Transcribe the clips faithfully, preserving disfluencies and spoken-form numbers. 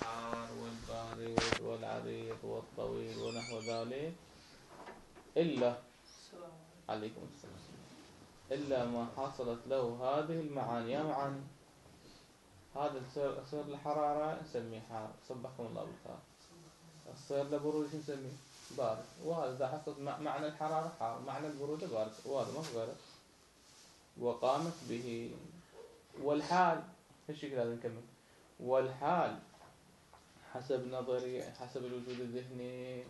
الحار والبارد والعريض والطويل ونحو ذلك، إلا عليكم السلام إلا ما حصلت له هذه المعاني. يا معاني هذا السير سير الحرارة نسميه حار، صبحكم الله بالخير. السير لبرود شو نسميه؟ بارد. وهذا إذا حصلت معنى الحرارة حار، معنى البرودة بارد، وهذا ما في غيره. وقامت به. والحال ايش لازم نكمل؟ والحال حسب نظرية، حسب الوجود الذهني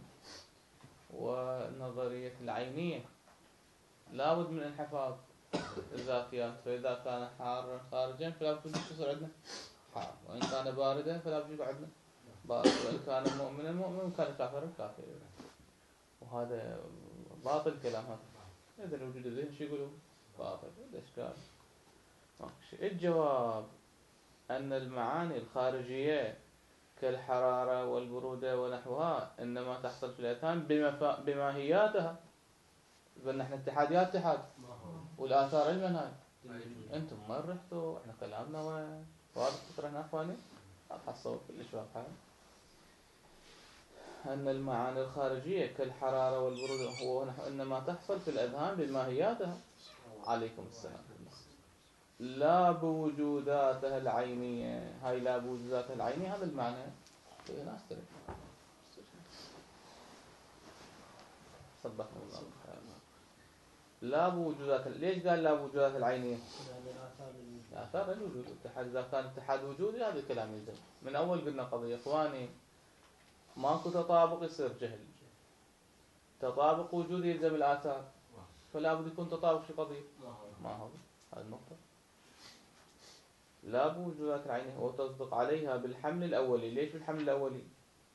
ونظرية العينية لابد من انحفاظ الذاتيات. فإذا كان حارا خارجا فلا بد يصير عندنا حار، وإن كان باردا فلا بد يكون عندنا بارد، وإن كان مؤمنا مؤمن، وإن كان كافرا كافر. وهذا باطل كلام هذا. إذا الوجود الذهني شو يقولوا؟ باطل. الإشكال الجواب أن المعاني الخارجية كالحرارة والبرودة ونحوها إنما تحصل في الأذهان بماهياتها. بل نحن اتحاديات اتحاد والآثار علما هاي. أنتم وين رحتوا؟ إحنا كلامنا وين؟ واضح فكرة هنا أخواني؟ أحصل كلش واضحة. أن المعاني الخارجية كالحرارة والبرودة هو إنما تحصل في الأذهان بماهياتها. عليكم السلام. لا بوجوداتها العينية. هاي لا بوجوداتها العينية هذا المعنى. في ناس ترى صدقنا الله بالخير. لا بوجودات. ليش قال لا بوجودات العينية؟ آثار الوجود. اتحاد إذا كان اتحاد وجودي هذا الكلام يلزم. من أول قلنا قضية إخواني ماكو تطابق يصير جهل. تطابق وجودي يلزم الآثار، فلا بد يكون تطابق في قضية. ما هو هذه النقطة. لا بوجودات العينية وتصدق عليها بالحمل الأولي. ليش بالحمل الأولي؟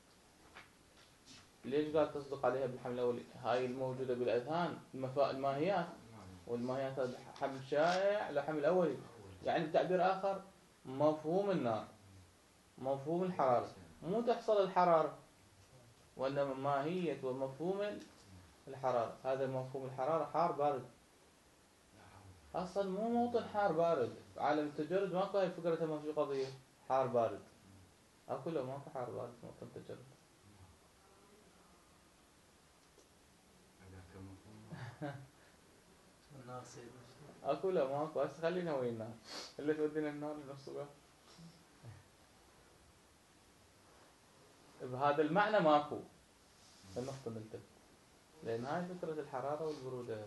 ليش قال تصدق عليها بالحمل الأولي؟ هاي الموجودة بالأذهان الماهيات، والماهيات هذا حمل شائع لحمل أولي. يعني بتعبير آخر مفهوم النار، مفهوم الحرارة، مو تحصل الحرارة، وإنما ماهية ومفهوم الحرارة. هذا مفهوم الحرارة حار بارد. أصلا مو موطن حار بارد. عالم التجرد ماكو هاي فكرتها. ما في قضية حار بارد. أكو لا ماكو حار بارد موطن التجرد. النار سيد أكو لا ماكو. بس خلينا وين النار اللي تودينا النار لنص بها. بهذا المعنى ماكو. النقطة نلتفت لأن هاي فكرة الحرارة والبرودة.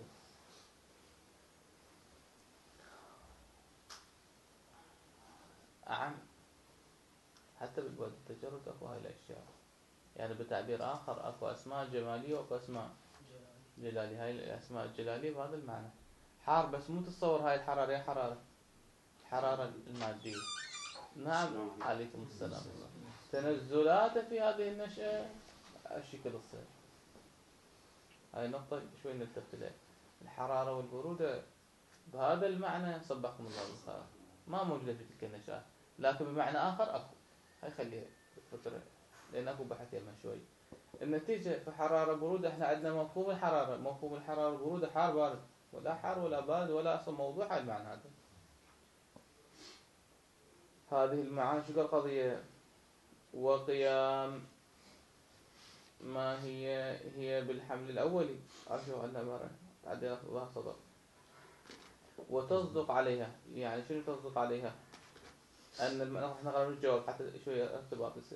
أعم حتى بالبعد التجرد أكو هاي الأشياء. يعني بتعبير آخر أكو أسماء جمالية وأكو أسماء جلالية. هاي الأسماء الجلالية بهذا المعنى. حار بس مو تتصور هاي الحرارة. يا حرارة الحرارة المادية. نعم عليكم السلام. تنزلات في هذه النشأة الشكل الصغير. هاي نقطة شوي نلتفت لها. الحرارة والبرودة بهذا المعنى صبحكم الله بالخير ما موجودة في تلك النشأة، لكن بمعنى آخر أكو. هاي خليها فكرة لأن أكو بحث يمها شوي. النتيجة في حرارة برودة احنا عندنا مفهوم الحرارة، مفهوم الحرارة برودة حار بارد، ولا حار ولا بارد ولا أصلا موضوع. هاي المعنى هذا. هذه المعاني شو القضية؟ وقيام ما هي هي بالحمل الأولي. أرجو أن نبرا بعدين الله صدق. وتصدق عليها. يعني شنو تصدق عليها؟ أن الم... نحن نقرأ الجواب حتى شوية ارتباط يصير.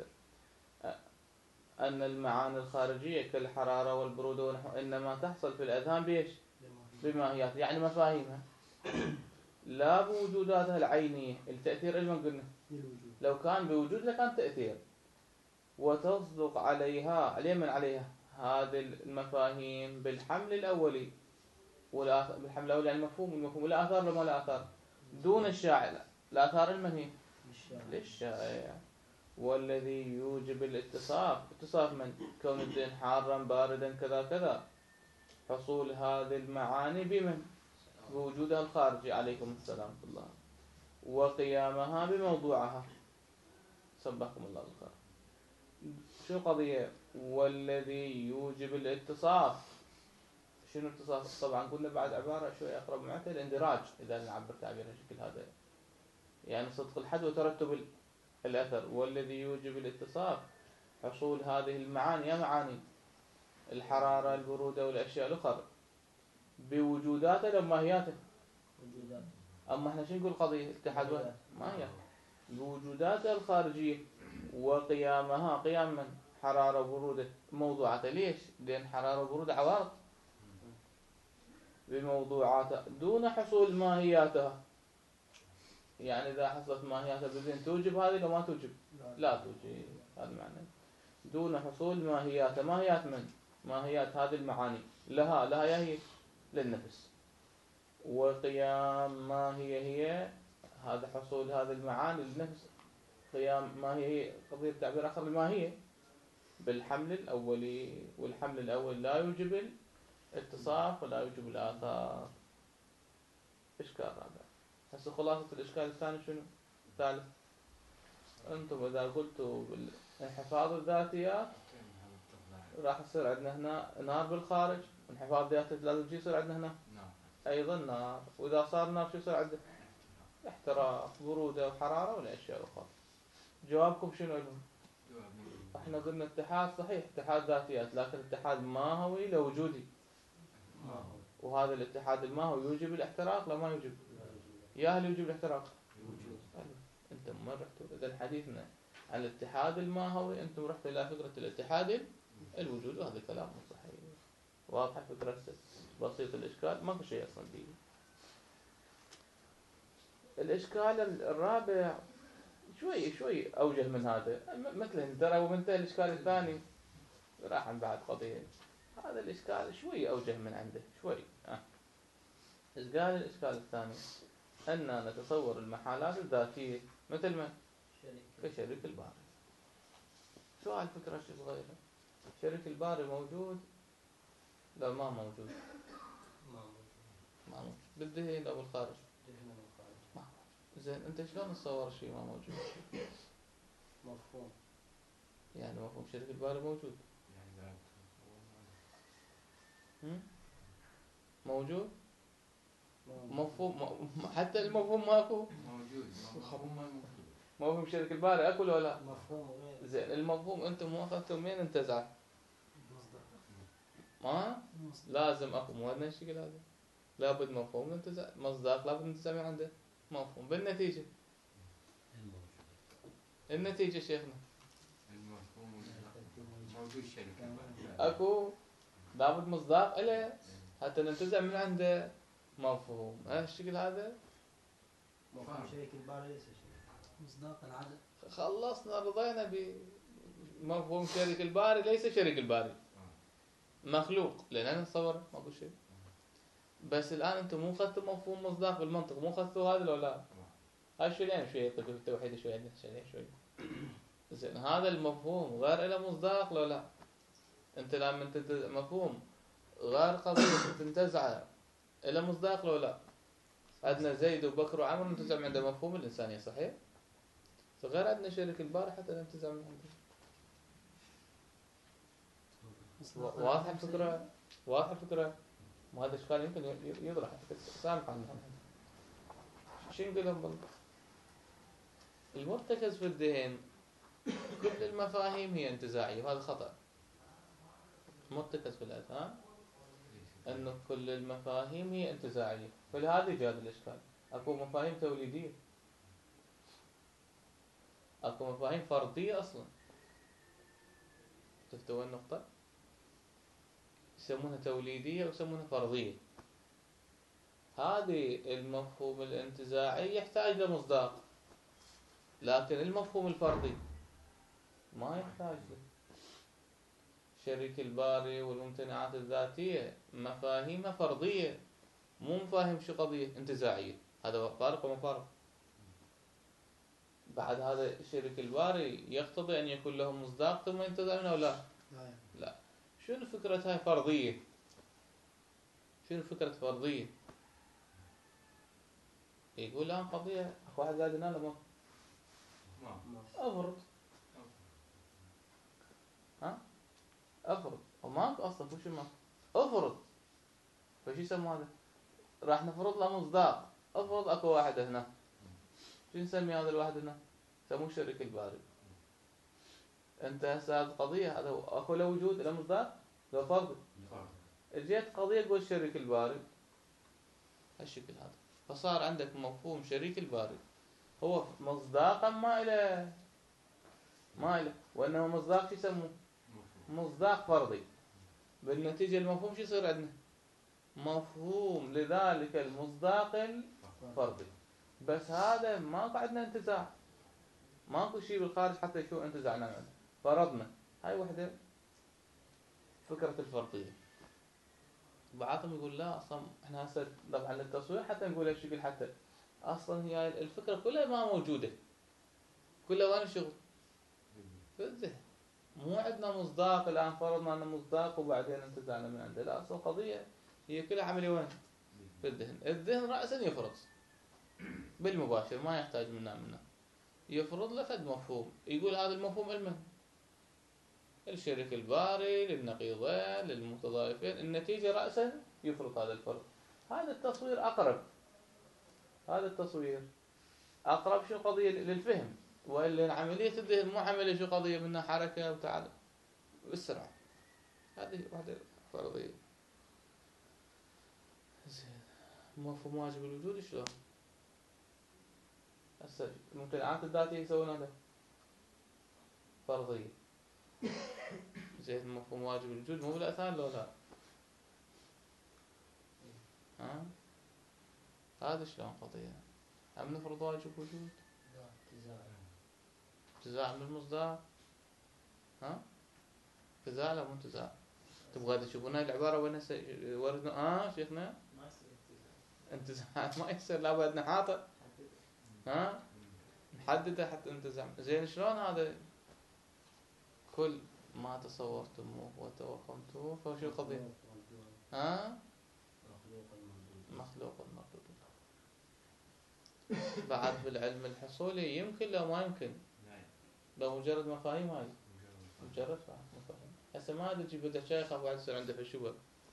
أن المعاني الخارجية كالحرارة والبرودة ونحو إنما تحصل في الأذهان بإيش؟ بماهيات، يعني مفاهيمها. لا بوجوداتها العينية. التأثير إلما قلنا لو كان بوجود لكان تأثير. وتصدق عليها عليه من عليها هذه المفاهيم بالحمل الأولي. والآثار بالحمل الأولي يعني مفهوم المفهوم. والآثار لما الآثار دون الشاعر. الآثار المنهي للشائع. والذي يوجب الاتصاف. اتصاف من كون الدين حارا باردا كذا كذا. حصول هذه المعاني بمن؟ بوجودها الخارجي. عليكم السلام ورحمة الله. وقيامها بموضوعها. سبحكم الله بالخير. شو قضية؟ والذي يوجب الاتصاف. شنو اتصاف؟ طبعا قلنا بعد عبارة شوي أقرب معك الاندراج إذا نعبر تعبير الشكل هذا. يعني صدق الحد وترتب الأثر. والذي يوجب الاتصاف حصول هذه المعاني، يا معاني الحرارة البرودة والأشياء الأخرى، بوجوداته لو ماهياته. أما احنا شو نقول قضية اتحاد واحد ماهيات بوجوداته الخارجية وقيامها، قيام من حرارة وبرودة موضوعاته. ليش؟ لأن حرارة وبرودة عوارض بموضوعاتها دون حصول ماهياتها. يعني إذا حصلت ماهياتها بذهن توجب هذه لو ما توجب؟ لا توجب. هذا معنى دون حصول ماهياتها. ماهيات من؟ ماهيات هذه المعاني لها لها يا هي للنفس. وقيام ما هي هي هذا حصول هذه المعاني للنفس. قيام ما هي هي قضية تعبير آخر الماهية بالحمل الأولي، والحمل الأول لا يوجب الاتصاف ولا يوجب الآثار. إشكال رابع. هسه خلاصة الإشكال الثاني شنو؟ الثالث، أنتم إذا قلتوا بالانحفاظ الذاتيات راح يصير عندنا هنا نار بالخارج، انحفاظ ذاتي لازم يصير عندنا هنا أيضا نار، وإذا صار نار شو يصير عندنا؟ احتراق، برودة وحرارة والأشياء الأخرى. جوابكم شنو لهم؟ احنا قلنا اتحاد صحيح، اتحاد ذاتيات، لكن اتحاد ماهوي لوجودي. وهذا الاتحاد الماهوي يوجب الاحتراق لا ما يوجب؟ يا هل يوجب الاحتراق؟ انتم ما رحتوا. اذا حديثنا عن الاتحاد الماهوي انتم رحتوا الى فكرة الاتحاد الوجود، وهذا كلام مو صحيح. واضحة فكرة بسيط الاشكال، ما في شيء اصلا فيه. الاشكال الرابع شوي شوي اوجه من هذا، مثل ترى ومنتهى الاشكال الثاني راح عن بعد قضية. هذا الاشكال شوي اوجه من عنده شوي. اه ايش قال الاشكال الثاني؟ أننا نتصور المحالات الذاتية مثل ما كشريك الباري. سؤال فكرة شيء صغيرة، شريك الباري موجود لا ما موجود؟ ما موجود. ما موجود بالذهن أو بالخارج؟ ما موجود. زين أنت شلون تصور شيء ما موجود؟ مفهوم. يعني مفهوم شريك الباري موجود؟ هم؟ موجود؟ مفهوم حتى المفهوم ماكو موجود. مفهوم مفهوم شريك الباري اكو ولا لا؟ مفهوم. زين المفهوم انتم مو اخذتوا منين انتزع؟ ما لازم اكو مو عندنا شيء هذا، لابد مفهوم انتزع، مصداق لابد ننتزع من عنده مفهوم. بالنتيجه النتيجه شيخنا المفهوم موجود شريك اكو لابد مصداق له حتى ننتزع من عنده مفهوم. هالشكل هذا مفهوم شريك الباري ليس شريك مصداق العدد. خلصنا رضينا بمفهوم شريك الباري ليس شريك الباري مخلوق، لأن أنا نتصور ماكو شيء. بس الآن أنتم مو أخذتوا مفهوم مصداق بالمنطق، مو أخذتوا هذا ولا لا؟ هاي شوي يعني شوي يطلق التوحيد شوي عندنا شوي شوي. زين هذا المفهوم غير له مصداق لو لا؟ أنت لما أنت مفهوم غير قضية تنتزعه له مصداق لو لا؟ عندنا زيد وبكر وعمر ننتزع من عنده مفهوم الإنسانية صحيح؟ غير عندنا شريك الباري حتى ننتزع من عنده. واضحة الفكرة؟ واضحة الفكرة؟ وهذا الإشكال يمكن يطرح سامح عنه. شو نقول لهم بالله؟ المرتكز في الذهن كل المفاهيم هي انتزاعية، وهذا خطأ. مرتكز في الأذهان أنه كل المفاهيم هي انتزاعية، فلهذا جاء الإشكال. أكو مفاهيم توليدية، أكو مفاهيم فرضية أصلا. شفتوا وين النقطة؟ يسمونها توليدية ويسمونها فرضية. هذه المفهوم الانتزاعي يحتاج لمصداق، لكن المفهوم الفرضي ما يحتاج له. شريك الباري والممتنعات الذاتية مفاهيمها فرضية، مو مفاهيم شو قضية انتزاعية. هذا فارق وما فارق. بعد هذا شريك الباري يقتضي أن يكون له مصداق ثم ينتزع منه أو لا؟ لا. شنو فكرة هاي فرضية؟ شنو فكرة فرضية؟ يقول الآن قضية أخو واحد قاعد ينام ما أفرض ها أفرض وماك أصلا وش ما أفرض، فشو يسمى هذا؟ راح نفرض له مصداق. أفرض أكو واحد هنا، شو نسمي هذا الواحد هنا؟ يسموه الشريك الباري. انت هسه هذه قضيه، هذا اكو له وجود له مصداق له فرض. جيت قضيه تقول الشريك الباري هالشكل هذا، فصار عندك مفهوم شريك الباري هو مصداقا ما إلى ما إلى، وإنما مصداق شو يسموه؟ مصداق فرضي. بالنتيجة المفهوم شو يصير عندنا؟ مفهوم لذلك المصداق الفرضي. بس هذا ماكو عندنا انتزاع، ماكو شيء بالخارج حتى شو انتزعنا منه، فرضنا. هاي وحدة فكرة الفرضية. بعضهم يقول لا اصلا احنا هسه طبعا للتصوير حتى نقول هالشكل، حتى اصلا هي الفكرة كلها ما موجودة، كلها وين الشغل؟ في الذهن. مو عندنا مصداق الان فرضنا ان مصداق وبعدين انتزعنا من عنده، لا اصلا القضية هي كلها عملية وين؟ في الذهن. الذهن رأسا يفرض بالمباشر، ما يحتاج منا منا يفرض له فد مفهوم، يقول هذا المفهوم المهم الشريك الباري للنقيضين للمتضايفين، النتيجة رأسا يفرض هذا الفرض. هذا التصوير أقرب، هذا التصوير أقرب شو قضية للفهم، وإلا عملية الذهن مو عملية شو قضية منها حركة وتعالى بالسرعة. هذه واحدة فرضية. مفهوم واجب الوجود شلون؟ هسه الممتنعات الذاتية يسوون هذا فرضية. زين مفهوم واجب الوجود مو بالأثان لو لا؟ ها؟ هذا شلون قضية؟ هم نفرض واجب وجود؟ لا انتزاع. انتزاع من المصداق؟ ها؟ انتزاع لا مو انتزاع. تبغى تشوفون هاي العبارة وين هسه وردنا؟ اه شيخنا؟ ما يصير انتزاع. انتزاع ما يصير، لابد نحاطه. ها؟ نحدده حتى انتزاع. زين شلون هذا؟ كل ما تصورتموه وتوهمتوه فشو القضية؟ ها؟ مخلوق المردود. بعد بالعلم الحصولي يمكن لو ما يمكن، لو مجرد مفاهيم هاي مجرد مفاهيم. هسه ما ادري تجيب له شيء يخاف بعد يصير عنده فشوبة.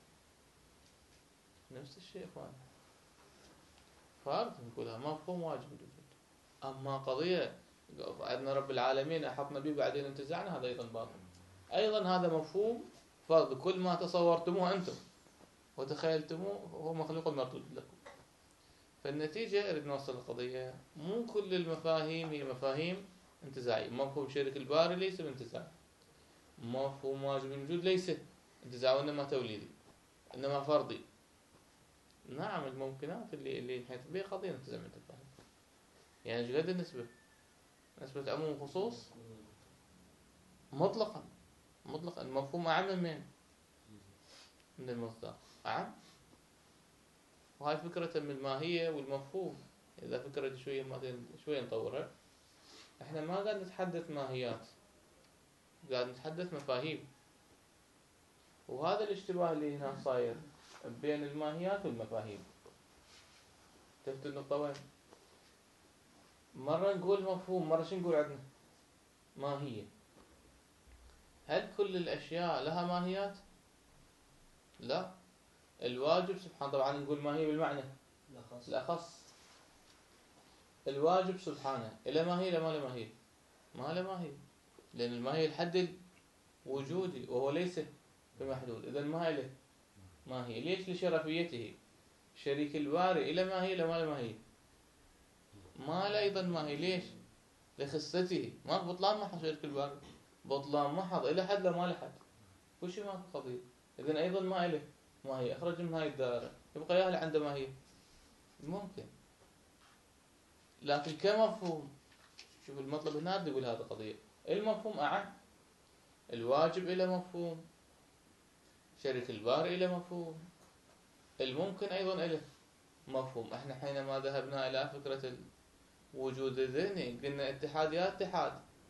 نفس الشيء اخوان، فارض نقولها مفهوم واجب الوجود. اما قضية عندنا رب العالمين احطنا به بعدين انتزعنا، هذا ايضا باطل. ايضا هذا مفهوم فرض، كل ما تصورتموه انتم وتخيلتموه هو مخلوق مردود لكم. فالنتيجة نريد نوصل القضية مو كل المفاهيم هي مفاهيم انتزاعية. مفهوم شريك الباري ليس بانتزاع، مفهوم واجب الوجود ليس انتزاع وإنما توليدي إنما فرضي. نعم الممكنات اللي اللي نحيط بها قضية انتزاع من التفاهم. يعني ايش قد النسبة؟ نسبة عموم وخصوص مطلقا مطلقا. المفهوم أعم من مين؟ من المصداق أعم. وهاي فكرة من الماهية والمفهوم. إذا فكرة شوية ما شوية نطورها، إحنا ما قاعد نتحدث ماهيات، قاعد نتحدث مفاهيم. وهذا الاشتباه اللي هنا صاير بين الماهيات والمفاهيم. شفت النقطة وين؟ مرة نقول مفهوم، مرة شو نقول عندنا؟ ماهية. هل كل الأشياء لها ماهيات؟ لا. الواجب سبحان طبعا نقول ماهية بالمعنى الأخص. الأخص. الواجب سبحانه إلى ماهية لا ما له ماهية؟ ما له ماهية، لأن الماهية الحد الوجودي وهو ليس بمحدود، إذا ما له ماهية. ليش؟ لشرفيته. شريك الباري إلى ماهية لا ما له ماهية؟ ما له أيضا ماهية. ليش؟ لخصته. ما بطلان محض شريك الباري، بطلان محض إلى حد لا ما له حد، وش ما في قضية. إذن أيضا ما له ماهية، أخرج من هاي الدائرة، يبقى ياهل عنده ماهية ممكن. لكن كمفهوم، شوف المطلب هنا يقول هذا قضية المفهوم أعم. الواجب إلى مفهوم، شريك الباري إلى مفهوم، الممكن أيضا إلى مفهوم. احنا حينما ذهبنا إلى فكرة الوجود الذهني قلنا اتحاد يا اتحاد،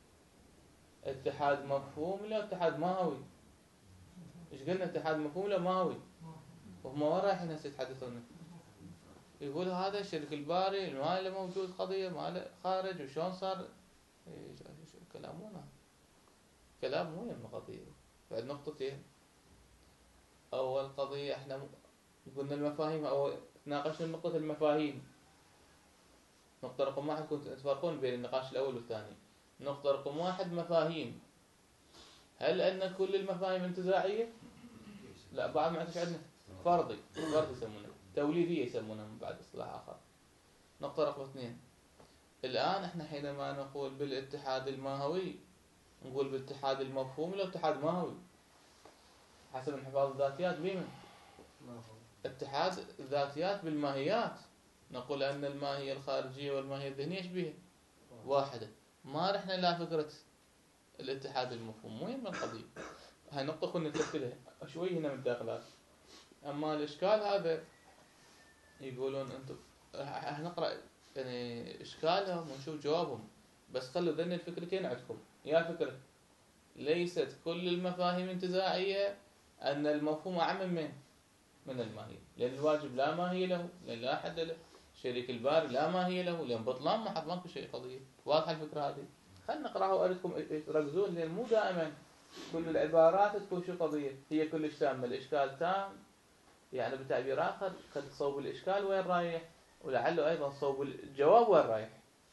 اتحاد مفهوم لا اتحاد ماهوي. ايش قلنا؟ اتحاد مفهوم لا ماهوي. وهم وين رايحين هسه يتحدثون؟ يقول هذا شريك الباري ما له موجود قضية، ما له خارج، وشون صار كلام مو كلام مو يم قضية. بعد نقطتين. أول قضية احنا قلنا المفاهيم أو تناقشنا نقطة المفاهيم. نقطة رقم واحد كنتوا تفرقون بين النقاش الأول والثاني. نقطة رقم واحد مفاهيم. هل أن كل المفاهيم انتزاعية؟ لا، بعض ما عندنا فرضي، فرضي يسمونه، توليدية يسمونها من بعد اصطلاح آخر. نقطة رقم اثنين، الآن احنا حينما نقول بالاتحاد الماهوي نقول بالاتحاد المفهومي ولا اتحاد ماهوي؟ حسب انحفاظ الذاتيات بمن؟ اتحاد الذاتيات بالماهيات. نقول أن الماهية الخارجية والماهية الذهنية ايش بيها؟ واحدة. ما رحنا لا فكرة الاتحاد المفهوم. وين من القضية؟ هاي نقطة كنا نتفكرها شوي هنا من الداخلات. أما الإشكال هذا يقولون أنتم هنقرأ يعني إشكالهم ونشوف جوابهم، بس خلوا ذن الفكرتين عندكم. يا فكرة ليست كل المفاهيم انتزاعية، أن المفهوم أعم من من الماهية، لأن الواجب لا ماهية له، لأن لا حد له. شريك الباري لا ماهية له، لأن بطلان ما حد ماكو شيء قضية. واضحة الفكرة هذه؟ خلنا نقراها وأريدكم تركزون، لأن مو دائما كل العبارات تكون شو قضية هي كلش تامة. الإشكال تام، يعني بتعبير آخر قد صوب الإشكال وين رايح، ولعله أيضا صوب الجواب وين رايح.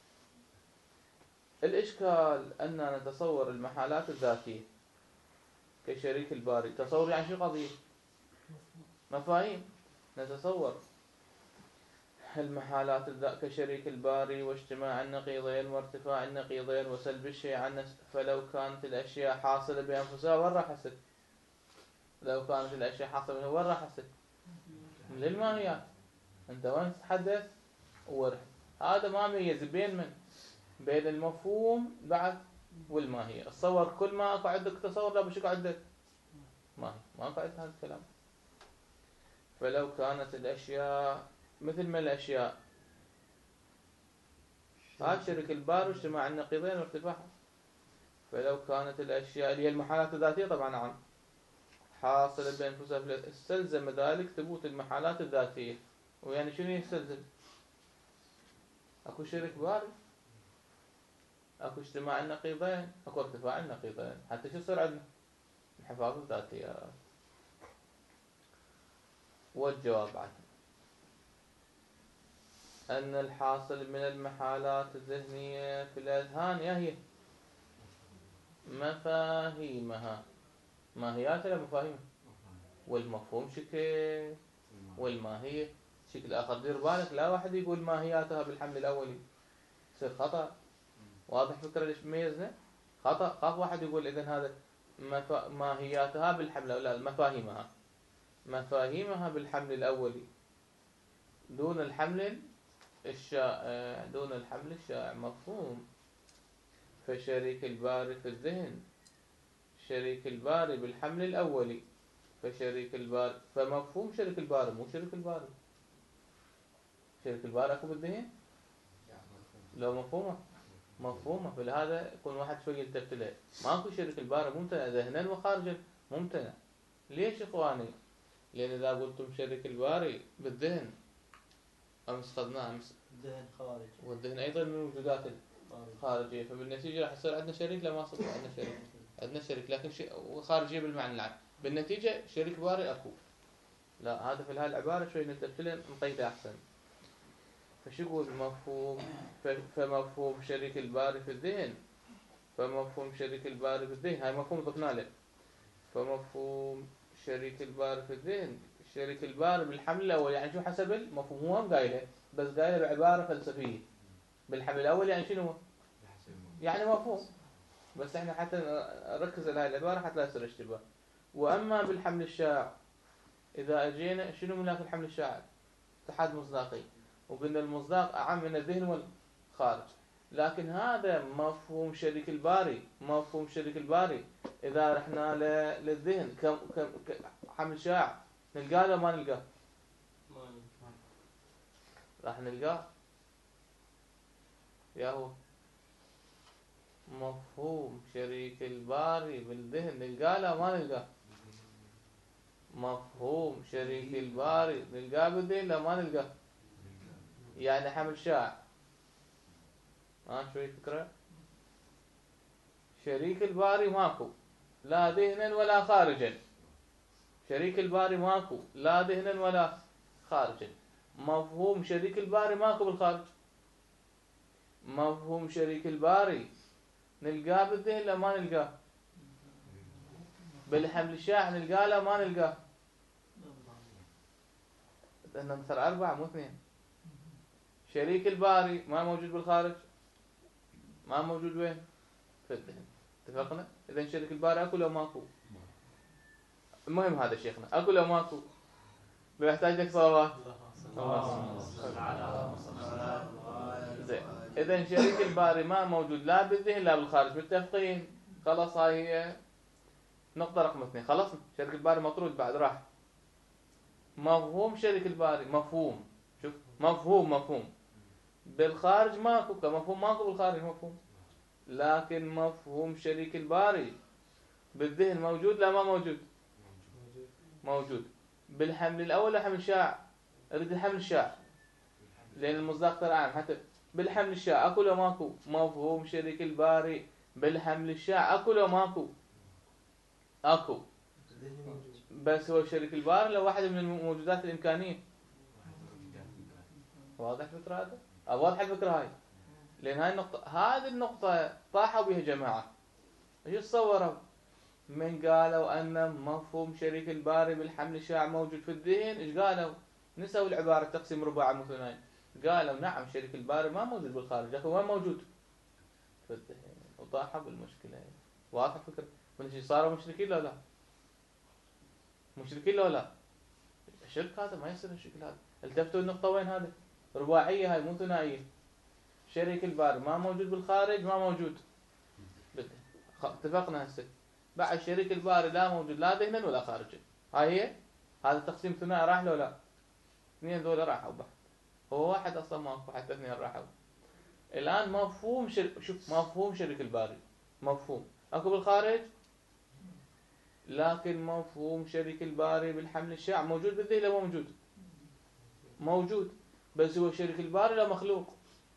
الإشكال أننا نتصور المحالات الذاتية كشريك الباري. تصور يعني شو قضية؟ مفاهيم. نتصور المحالات الذات كشريك الباري واجتماع النقيضين وارتفاع النقيضين وسلب الشيء عن، فلو كانت الأشياء حاصلة بأنفسها وين راح أسد؟ لو كانت الأشياء حاصلة وين راح أسد؟ من الماهيات. أنت وين تتحدث؟ ورح هذا ما ميز بين من؟ بين المفهوم بعد والماهية. تصور كل ما أكو عندك تصور لا بشكل عندك ماهي، ما أكو عندك هذا الكلام. فلو كانت الأشياء مثل ما الأشياء هذا شرك البار واجتماع النقيضين وارتفاعها. فلو كانت الأشياء اللي هي المحالات الذاتية طبعا نعم حاصلة بأنفسها، استلزم ذلك ثبوت المحالات الذاتية. ويعني شنو يستلزم؟ أكو شرك باري، أكو اجتماع النقيضين، أكو ارتفاع النقيضين، حتى شو يصير عندنا؟ انحفاظ الذاتيات. والجواب عنه أن الحاصل من المحالات الذهنية في الأذهان يا هي مفاهيمها. ماهيات لا مفاهيم، والمفهوم شكل والماهية شكل آخر. دير بالك لا واحد يقول ماهياتها بالحمل الأولي، يصير خطأ. واضح فكرة ليش ميزنا؟ خطأ. خاف واحد يقول إذن هذا مفا... ماهياتها بالحمل الأولي، لا مفاهيمها. مفاهيمها بالحمل الأولي دون الحمل الشائع، دون الحمل الشائع. مفهوم. فشريك الباري في الذهن شريك الباري بالحمل الأولي، فشريك الباري فمفهوم شريك الباري مو شريك الباري. شريك الباري أكو بالذهن لو مفهومة مفهومة. فلهذا يكون واحد شوي يلتفت له. ماكو شريك الباري ممتنع ذهنا وخارجا ممتنع. ليش إخواني؟ لأن إذا قلتم شريك الباري بالذهن أمس خذناه أمس الذهن خارج، والذهن أيضا من الوجودات الخارجية، فبالنتيجة راح يصير عندنا شريك. لا ما صدق عندنا شريك، عندنا شريك لكن شيء خارجية بالمعنى العام. بالنتيجة شريك باري أكو. لا هذا في هاي العبارة شوي نتفلن نقيدها أحسن. فشو يقول مفهوم؟ فمفهوم شريك الباري في الذهن فمفهوم شريك الباري في الذهن هاي مفهوم ضفنا له. فمفهوم شريك الباري في الذهن شريك الباري بالحمل الأول. يعني شو حسب المفهوم؟ هو هم قايله بس قايله بعبارة فلسفية. بالحمل الأول يعني شنو؟ يعني مفهوم. بس احنا حتى نركز على هاي العبارة حتى لا يصير اشتباه. وأما بالحمل الشائع إذا أجينا شنو ملاك الحمل الشائع؟ اتحاد مصداقي، وقلنا المصداق أعم من الذهن والخارج. لكن هذا مفهوم شريك الباري مفهوم شريك الباري إذا رحنا للذهن كم كم حمل شائع نلقاه ولا ما نلقاه؟ راح نلقاه. يا هو مفهوم شريك الباري بالذهن نلقاه لا ما نلقاه؟ مفهوم شريك الباري نلقاه بالذهن لا ما نلقاه؟ يعني حمل شائع. ها شوي فكرة. شريك الباري ماكو لا ذهنا ولا خارجا. شريك الباري ماكو لا ذهنا ولا خارجا. مفهوم شريك الباري ماكو بالخارج. مفهوم شريك الباري نلقاه بالذهن لا ما نلقاه؟ بالحمل الشاع نلقاه لا ما نلقاه؟ لأن ترى أربعة مو اثنين. شريك الباري ما موجود بالخارج، ما موجود وين؟ في الذهن. اتفقنا؟ إذا شريك الباري أكو لو ماكو؟ المهم هذا شيخنا، أكو لو ماكو؟ لو يحتاج لك صلوات. زين، إذا شريك الباري ما موجود لا بالذهن لا بالخارج، متفقين؟ خلاص هاي هي نقطة رقم اثنين، خلصنا. شريك الباري مطرود بعد راح. مفهوم شريك الباري، مفهوم، شوف مفهوم مفهوم بالخارج ماكو، كمفهوم ماكو بالخارج مفهوم، لكن مفهوم شريك الباري بالذهن موجود لا ما موجود؟ موجود. بالحمل الأول لا حمل الشاع؟ أريد الحمل الشاع لأن المصداق ترى عام. حتى بالحمل الشاع أكو لو ماكو؟ مفهوم شريك الباري بالحمل الشاع أكو لو ماكو؟ أكو، بس هو شريك الباري لو واحد من الموجودات الإمكانية. واضح الفكرة هذا؟ أو واضح الفكرة هاي؟ لأن هاي النقطة، هذه النقطة طاحوا بها جماعة. ايش تصوروا؟ من قالوا أن مفهوم شريك الباري بالحمل الشاع موجود في الذهن، ايش قالوا؟ نسوا العبارة تقسيم رباع مثنين. قالوا نعم شريك الباري ما موجود بالخارج، لكن وين موجود؟ في الذهن. وطاحوا بالمشكلة. واضح الفكرة؟ من شي صاروا مشركين لا لا؟ مشركين لا لا؟ الشرك هذا ما يصير الشكل هذا. التفتوا النقطة وين هذا؟ رباعية هاي مو ثنائية. شريك الباري ما موجود بالخارج، ما موجود بالذهن. اتفقنا هسه. بعد شريك الباري لا موجود لا ذهنا ولا خارجا. هاي هي. هذا تقسيم ثنائي راح له لا؟ اثنين ذولا راحوا بحث. هو واحد اصلا ماكو، حتى اثنين راحوا. الان مفهوم شر... شوف مفهوم شريك الباري مفهوم اكو بالخارج، لكن مفهوم شريك الباري بالحمل الشاع موجود بالذهن ولا موجود؟ موجود. بس هو شريك الباري لا مخلوق؟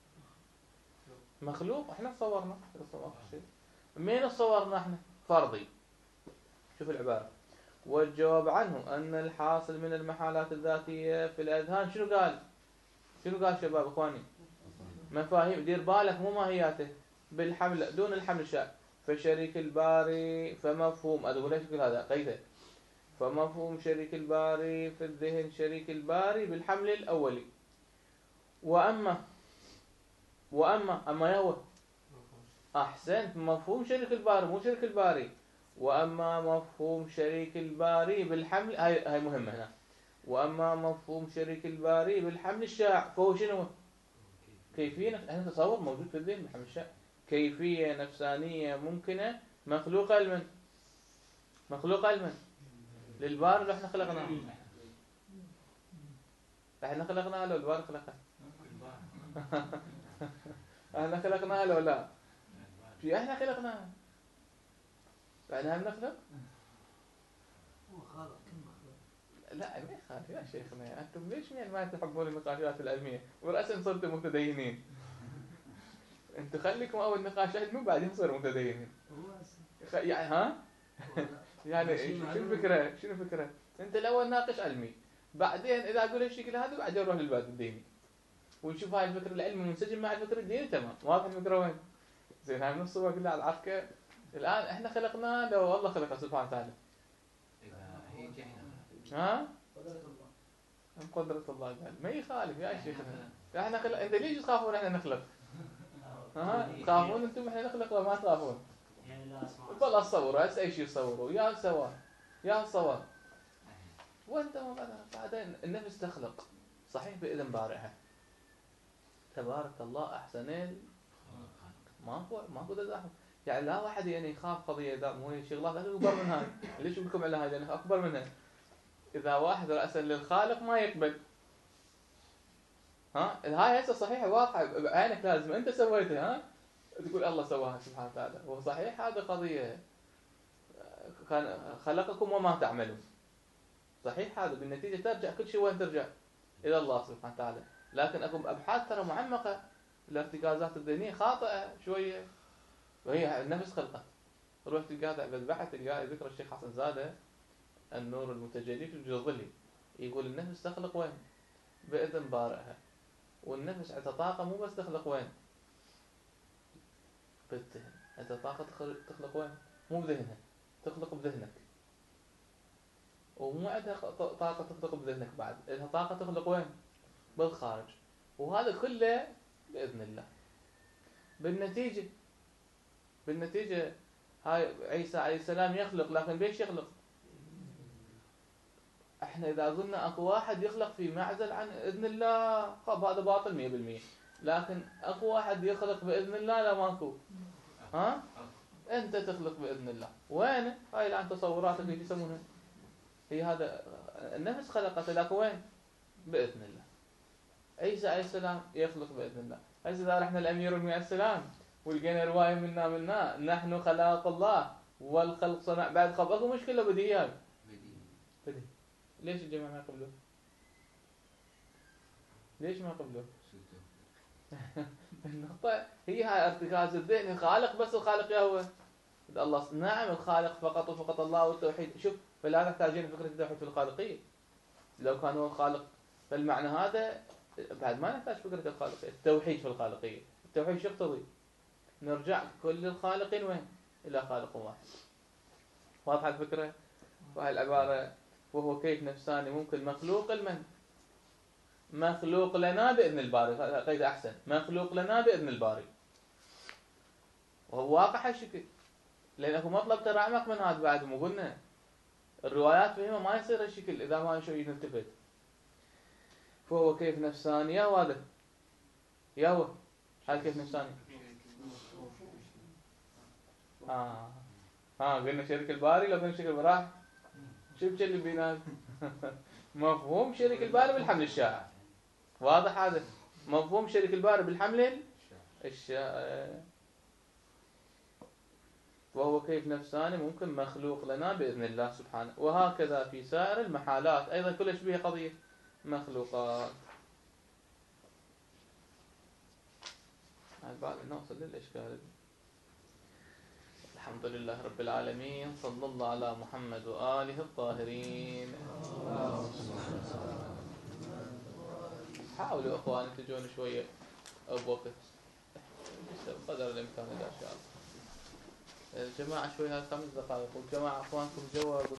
مخلوق. احنا صورنا مين صورنا احنا؟ فرضي. شوف العبارة. والجواب عنه أن الحاصل من المحالات الذاتية في الأذهان شنو قال؟ شنو قال شباب إخواني؟ مفاهيم، دير بالك مو ماهياته. بالحمل دون الحمل الشاع. فشريك الباري فمفهوم، أقول ليش كل هذا قيده. فمفهوم شريك الباري في الذهن شريك الباري بالحمل الأولي. وأما وأما أما يهوى أحسنت، مفهوم شريك الباري مو شريك الباري. وأما مفهوم شريك الباري بالحمل، هاي هاي مهمة هنا. وأما مفهوم شريك الباري بالحمل الشاع فهو شنو؟ كيفية نفس... احنا تصور موجود في الذهن بالحمل الشاع. كيفية نفسانية ممكنة مخلوقة لمن؟ مخلوقة لمن؟ للباري اللي احنا خلقناه. احنا خلقناه لو الباري خلقه؟ احنا خلقناه لو لا؟ في احنا خلقناه. احنا هم نخلق؟ هو خالق كم مخلوق. لا ما يخالف يا شيخنا، انتم ليش يعني ما تحبون النقاشات العلميه وراسا صرتوا متدينين؟ انتم خليكم اول نقاش علمي بعدين تصيروا متدينين. يعني ها؟ يعني شنو الفكره؟ شنو الفكره؟ انت الاول ناقش علمي، بعدين اذا اقول الشكل هذا بعدين نروح للباب الديني ونشوف هاي الفكر العلمي منسجم مع الفكر الديني. تمام، واضح الفكره وين؟ زين، هاي من الصور كلها على العركه. الان احنا خلقناه لو الله خلقه سبحانه وتعالى. ها؟ قدرة الله. هم قدرة الله قال ما يخالف يا شيخنا. احنا خلق، انت ليش تخافون احنا نخلق؟ ها؟ تخافون انتم احنا نخلق ولا ما تخافون؟ يعني لا اسمع. والله تصوروا هسه اي شيء يصوروا يا سوا يا صور. وانت بعدين النفس تخلق صحيح باذن بارئها. تبارك الله احسن ال... ماكو ماكو تزاحم. يعني لا واحد يعني يخاف قضيه ذا مو هي شغلات اكبر من هاي. ليش بكم على هاي؟ لان اكبر منها. إذا واحد رأسا للخالق ما يقبل. ها؟ هاي هسه صحيح واقع بعينك لازم أنت سويتها. ها؟ تقول الله سواها سبحانه وتعالى. هو صحيح هذا قضية خلقكم وما تعملون. صحيح هذا بالنتيجة ترجع كل شيء وين ترجع؟ إلى الله سبحانه وتعالى. لكن أكو أبحاث ترى معمقة. الارتكازات الذهنية خاطئة شوية. وهي النفس خلقت. روح تلقى هذا بالبحث تلقى ذكر الشيخ حسن زادة النور المتجلي في الجزء الظلي. يقول النفس تخلق وين؟ بإذن بارئها. والنفس عندها طاقة مو بس تخلق وين؟ بالذهن. انت طاقة تخلق وين؟ مو بذهنها، تخلق بذهنك. ومو عندها طاقة تخلق بذهنك بعد، لها طاقة تخلق وين؟ بالخارج. وهذا كله بإذن الله. بالنتيجة بالنتيجة هاي عيسى عليه السلام يخلق، لكن بيش يخلق؟ احنا اذا قلنا اكو واحد يخلق في معزل عن اذن الله هذا باطل مية بالمية. لكن اكو واحد يخلق باذن الله لا ماكو. ها؟ انت تخلق باذن الله. وين؟ هاي الان تصوراتك اللي يسمونها. هي هذا النفس خلقته، لكن وين؟ باذن الله. عيسى عليه السلام يخلق باذن الله. هسه اذا رحنا الامير عليه السلام ولقينا روايه منا منا نحن خلاق الله والخلق صنع بعد خلق، اكو مشكله بديهيه. بدي. ليش الجماعه ما يقبلون؟ ليش ما يقبلون؟ النقطه هي هاي ارتكاز الذهن. الخالق بس الخالق يا هو الله. نعم الخالق فقط وفقط الله والتوحيد. شوف فلا تحتاجين فكره التوحيد في الخالقيه. لو كان هو الخالق فالمعنى هذا بعد ما نحتاج فكره الخالقيه. التوحيد في الخالقيه. التوحيد شو يقتضي؟ نرجع كل الخالقين وين؟ الى خالق واحد. واضحه الفكره؟ وهي العباره وهو كيف نفساني ممكن مخلوق المن مخلوق لنا باذن الباري. قيد احسن، مخلوق لنا باذن الباري. وهو واقع هالشكل، لانه مطلب ترى اعمق من هذا. بعد مو قلنا الروايات فيها ما يصير هالشكل اذا ما شوي نلتفت. فهو كيف نفساني يا هذا يا هو هل كيف نفساني؟ اه اه قلنا شريك الباري. لو قلنا شريك البراح شو اللي بينات؟ مفهوم شريك الباري بالحمل الشائع. واضح هذا؟ مفهوم شريك الباري بالحمل الشائع. وهو كيف نفساني ممكن مخلوق لنا بإذن الله سبحانه. وهكذا في سائر المحالات أيضا كلش بها قضية مخلوقات. هاي بعد نوصل للإشكال. الحمد لله رب العالمين. صلى الله على محمد وآله الطاهرين. حاولوا أخواني تجون شوية بوقت قدر الإمكان إذا شاء الله. الجماعة شوي هاي خمس دقائق. والجماعة أخوانكم جوا